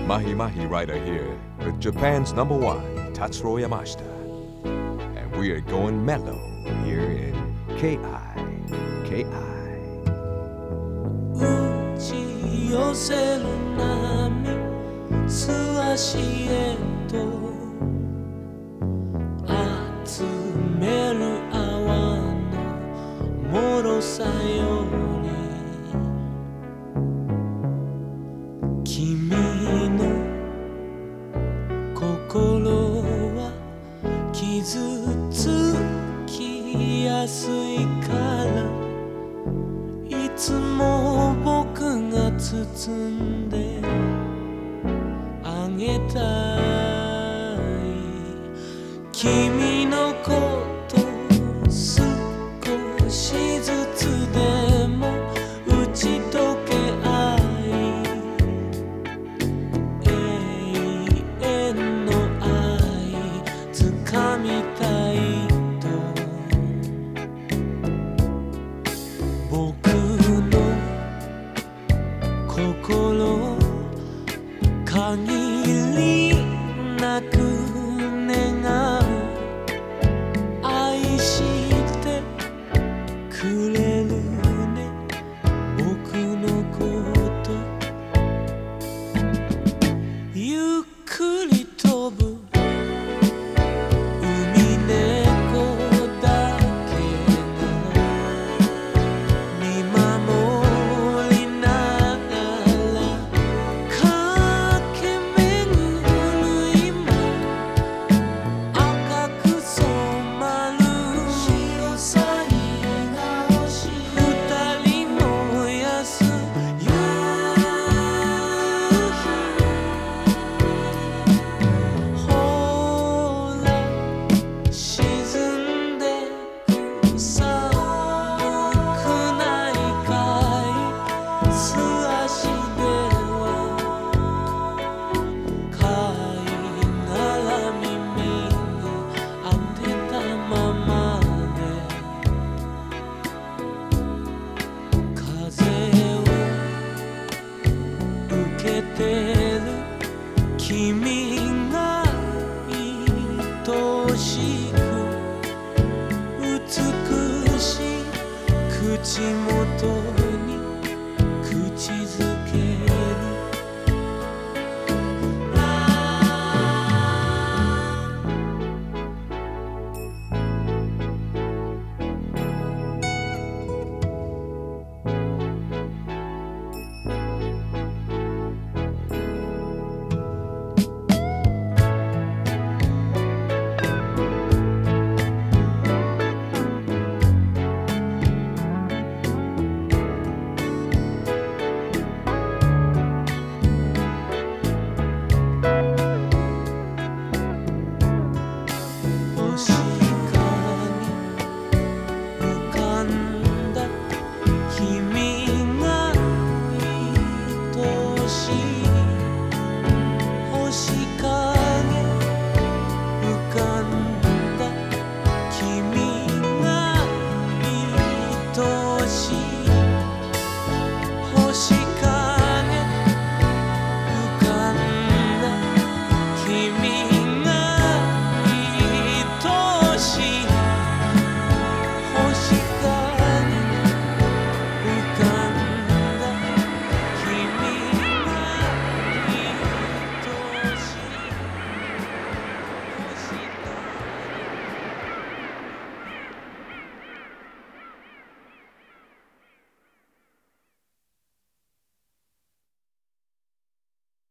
Mahi Mahi Rider here with Japan's number one, Tatsuro Yamashita. And we are going mellow here in KI. 打ち寄せる波素足へと集める泡の脆さより君の心は傷つきやすいからいつも僕が包んであげたい君のこと少しずつでも打ち解け合い永遠の愛掴みたいと僕の心限りなく願う愛してくれるね僕のことゆっくり飛ぶ海猫だけが見守りながら駆け巡る今赤く染まる白さが欲しい二人燃やす夕日ほら沈んでくさくないかい素足では貝殻耳に当てたままで風を受けてる君が愛しく美しい口元